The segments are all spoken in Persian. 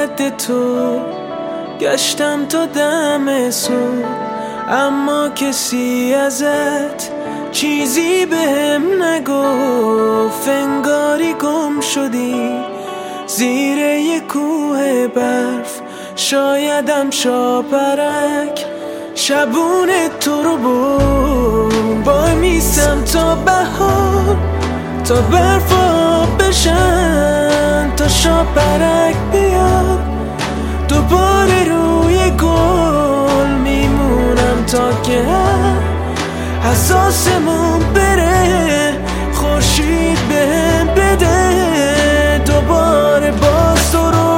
رد تو گشتم تا دم صبح، اما کسی ازت چیزی بهم نگفت. انگاری گم شدی زیر یه کوه برف، شایدم شاپرک شبون تو رو برد. وای میستم تا بهار، تا برفا بشن، تا شاپرک بیاد دوباره روی گل. میمونم تا که از آسمون بره، خورشید بهم بده دوباره باز تو رو.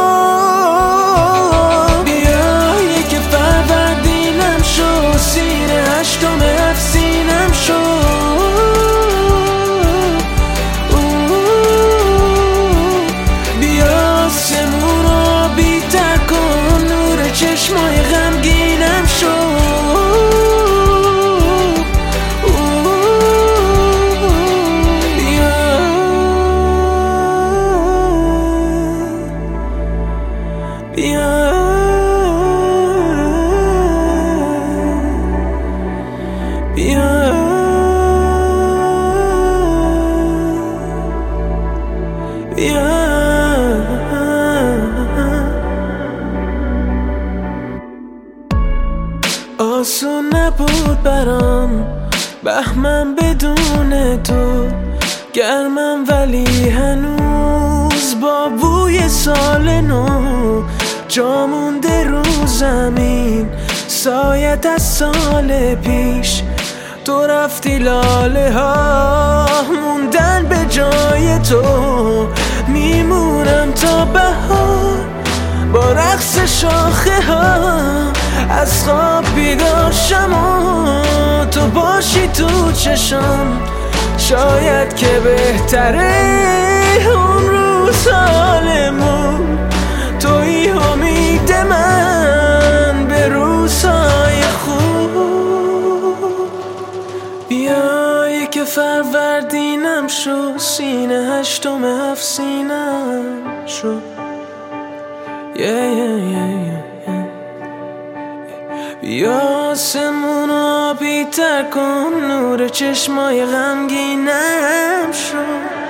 بیا یک فروردینم شو، سینه هشتم افسینم شو. بیا آسمون رو بی‌تر کن، نور چشمای غمگینم شو. بیا بیا بیا. آسون نبود برام بهمن بدون تو، گرمم ولی هنوز با بوی سال نو. جا مونده رو زمین سایت از سال پیش، تو رفتی لاله ها موندن به جای تو. میمونم تا بهار با رقص شاخه ها، از خواب بیدار شم و تو باشی تو چشم. شاید که بهتره اون روز حالمون، توی امید من به روزهای خوب. بیا یک فروردینم شو، سینه هشتم افسینم شو. بیا آسمون رو بی‌تر کن، نور چشمای غمگینم شو.